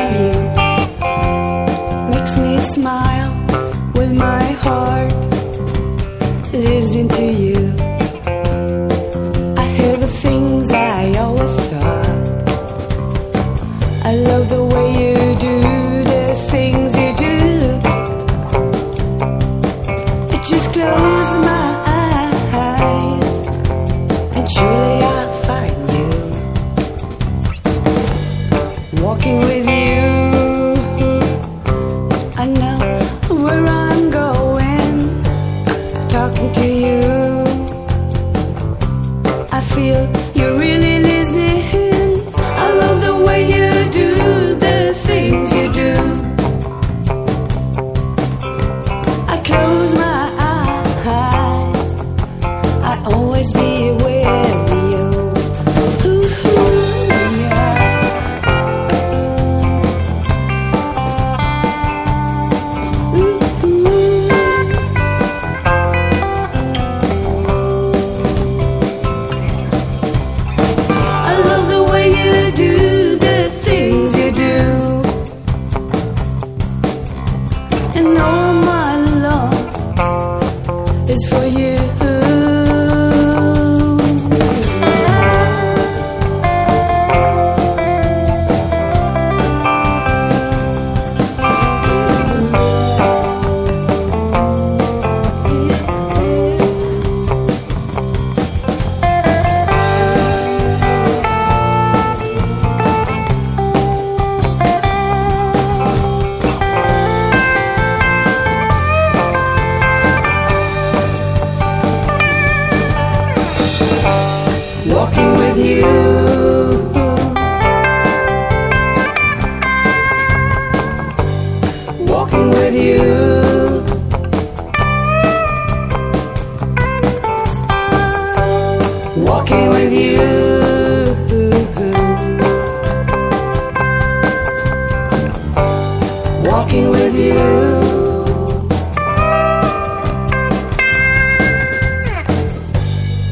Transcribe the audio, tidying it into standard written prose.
you makes me smile with my heart. Listening to you, I hear the things I always thought. I love the way you do the things you do. I just close my eyes and truly I'll find you. Walking with you, I know where I'm going. Talking to you, I feel you're really listening. I love the way you do the things you do. I close my eyes, I always be with you. Ooh, yeah. I love the way you do the things you do, and all my love is for you. Walking with you, walking with you, walking with you, walking with you.